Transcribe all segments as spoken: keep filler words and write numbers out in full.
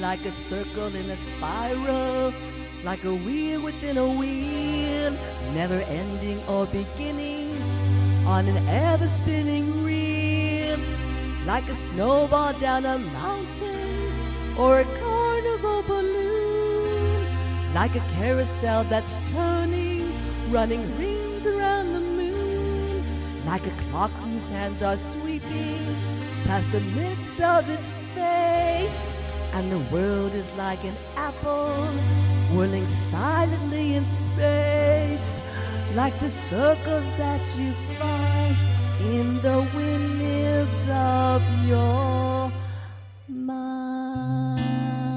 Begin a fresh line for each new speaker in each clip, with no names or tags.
like a circle in a spiral, like a wheel within a wheel, never ending or beginning, on an ever-spinning reel, like a snowball down a mountain, or a carnival balloon, like a carousel that's turning, running rings around the moon, like a clock whose hands are sweeping past the minutes of its face, and the world is like an apple whirling silently in space, like the circles that you find in the windmills of your mind.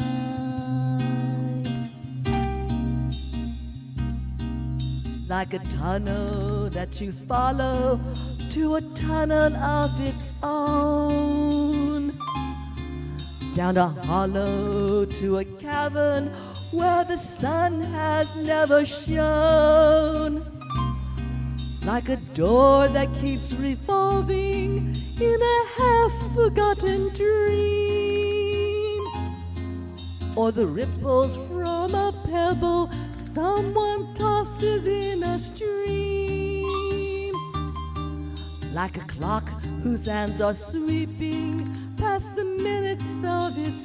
Like a tunnel that you follow to a tunnel of its own, down a hollow to a cavern where the sun has never shone, like a door that keeps revolving in a half-forgotten dream, or the ripples from a pebble someone tosses in a stream, like a clock whose hands are sweeping past the minutes of its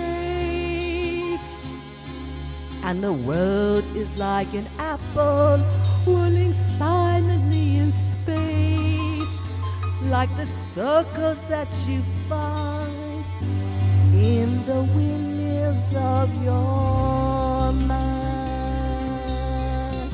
face, and the world is like an apple whirling silently in space, like the circles that you find in the windmills of your mind.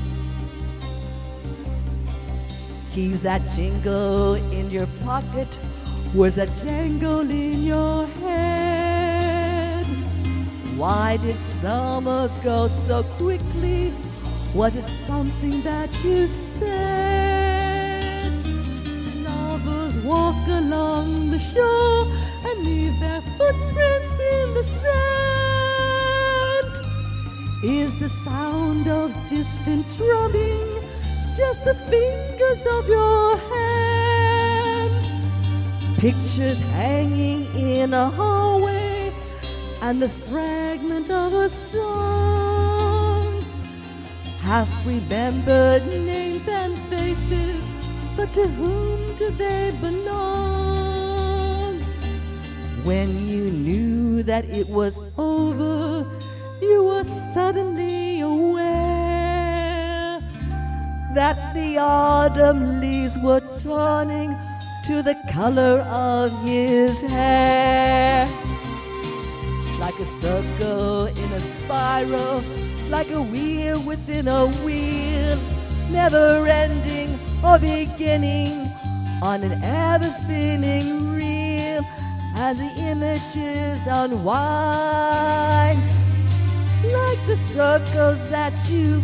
Keys that jingle in your pocket, words that jangle in your head. Why did summer go so quickly? Was it something that you said? Lovers walk along the shore and leave their footprints in the sand. Is the sound of distant drumming just the fingers of your hand? Pictures hanging in a hallway and the fragment of a song, half-remembered names and faces, but to whom do they belong? When you knew that it was over, you were suddenly aware that the autumn leaves were turning to the color of his hair, like a circle in a spiral, like a wheel within a wheel, never ending or beginning, on an ever-spinning reel, as the images unwind, like the circles that you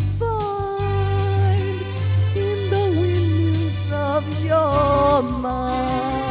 find in the windmills of your mind.